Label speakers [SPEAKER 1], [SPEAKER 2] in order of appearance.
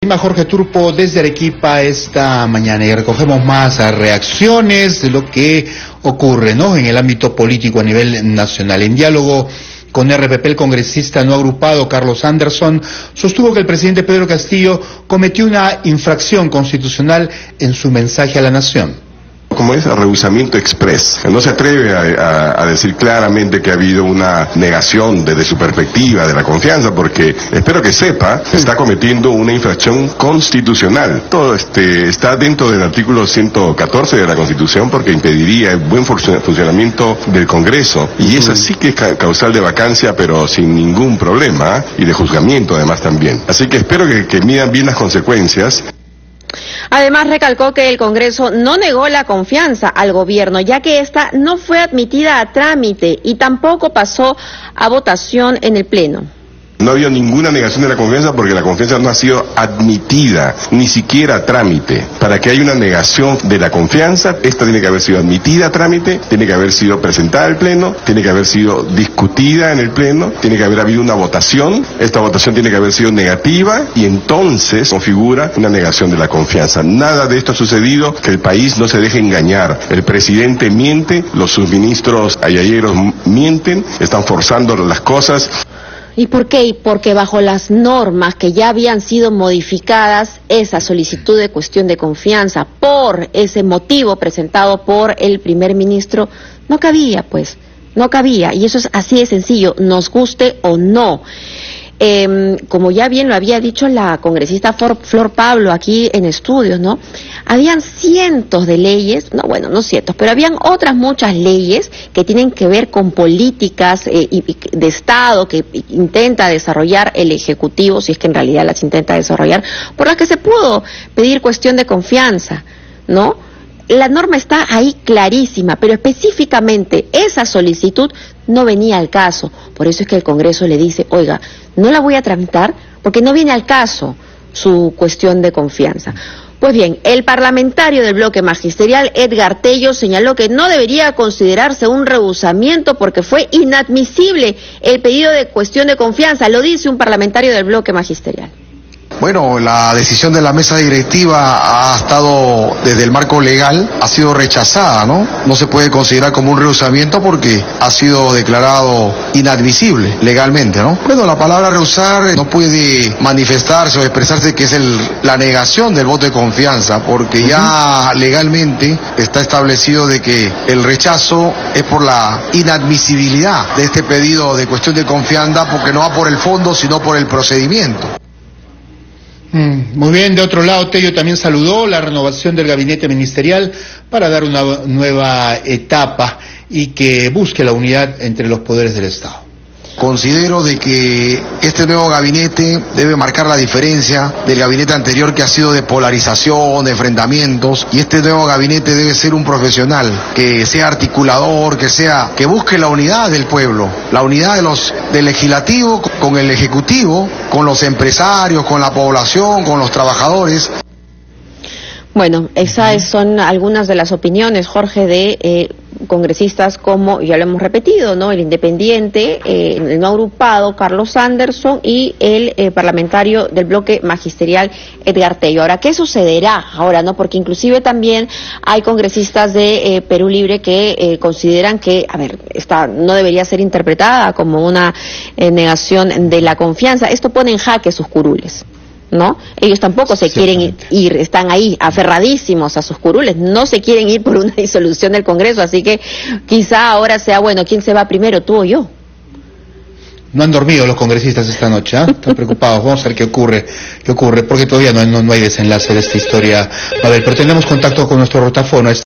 [SPEAKER 1] informa Jorge Turpo desde Arequipa esta mañana y recogemos más reacciones de lo que ocurre, ¿no?, en el ámbito político a nivel nacional. En diálogo con RPP, el congresista no agrupado Carlos Anderson sostuvo que el presidente Pedro Castillo cometió una infracción constitucional en su mensaje a la nación.
[SPEAKER 2] Como es rehusamiento express. No se atreve a decir claramente que ha habido una negación desde su perspectiva de la confianza, porque espero que sepa, está cometiendo una infracción constitucional. Todo está dentro del artículo 114 de la Constitución, porque impediría el buen funcionamiento del Congreso. Y esa sí que es causal de vacancia, pero sin ningún problema, y de juzgamiento además también. Así que espero que midan bien las consecuencias.
[SPEAKER 3] Además, recalcó que el Congreso no negó la confianza al gobierno, ya que esta no fue admitida a trámite y tampoco pasó a votación en el Pleno.
[SPEAKER 2] No había ninguna negación de la confianza porque la confianza no ha sido admitida, ni siquiera a trámite. Para que haya una negación de la confianza, esta tiene que haber sido admitida a trámite, tiene que haber sido presentada al Pleno, tiene que haber sido discutida en el Pleno, tiene que haber habido una votación, esta votación tiene que haber sido negativa y entonces configura una negación de la confianza. Nada de esto ha sucedido, que el país no se deje engañar. El presidente miente, los subministros ayayeros mienten, están forzando las cosas.
[SPEAKER 3] ¿Y por qué? Porque bajo las normas que ya habían sido modificadas, esa solicitud de cuestión de confianza por ese motivo presentado por el primer ministro no cabía, pues, no cabía. Y eso es así de sencillo, nos guste o no. Como ya bien lo había dicho la congresista Flor Pablo aquí en estudios, ¿no? Habían cientos de leyes, no cientos, pero habían otras muchas leyes que tienen que ver con políticas de Estado que intenta desarrollar el Ejecutivo, si es que en realidad las intenta desarrollar, por las que se pudo pedir cuestión de confianza, ¿no? La norma está ahí clarísima, pero específicamente esa solicitud no venía al caso. Por eso es que el Congreso le dice, oiga, no la voy a tramitar porque no viene al caso su cuestión de confianza. Pues bien, el parlamentario del bloque magisterial, Edgar Tello, señaló que no debería considerarse un rehusamiento porque fue inadmisible el pedido de cuestión de confianza, lo dice un parlamentario del bloque magisterial.
[SPEAKER 4] Bueno, la decisión de la mesa directiva ha estado, desde el marco legal, ha sido rechazada, ¿no? No se puede considerar como un rehusamiento porque ha sido declarado inadmisible legalmente, ¿no? Bueno, la palabra rehusar no puede manifestarse o expresarse que es la negación del voto de confianza, porque ya legalmente está establecido de que el rechazo es por la inadmisibilidad de este pedido de cuestión de confianza, porque no va por el fondo, sino por el procedimiento.
[SPEAKER 1] Muy bien, de otro lado, Tello también saludó la renovación del gabinete ministerial para dar una nueva etapa y que busque la unidad entre los poderes del Estado.
[SPEAKER 4] Considero de que este nuevo gabinete debe marcar la diferencia del gabinete anterior, que ha sido de polarización, de enfrentamientos, y este nuevo gabinete debe ser un profesional que sea articulador, que busque la unidad del pueblo, la unidad del legislativo con el ejecutivo, con los empresarios, con la población, con los trabajadores.
[SPEAKER 3] Bueno, esas son algunas de las opiniones, Jorge, de congresistas como, ya lo hemos repetido, ¿no? El independiente, el no agrupado, Carlos Anderson, y el parlamentario del bloque magisterial, Edgar Tello. Ahora, ¿qué sucederá ahora, no? Porque inclusive también hay congresistas de Perú Libre que consideran que, esta no debería ser interpretada como una negación de la confianza. Esto pone en jaque sus curules, ¿no? Ellos tampoco se quieren ir, están ahí aferradísimos a sus curules, no se quieren ir por una disolución del Congreso, así que quizá ahora sea, bueno, ¿quién se va primero, tú o yo?
[SPEAKER 1] No han dormido los congresistas esta noche, ¿eh? Están preocupados, vamos a ver qué ocurre, porque todavía no hay desenlace de esta historia. A ver, pero tenemos contacto con nuestro rotafono.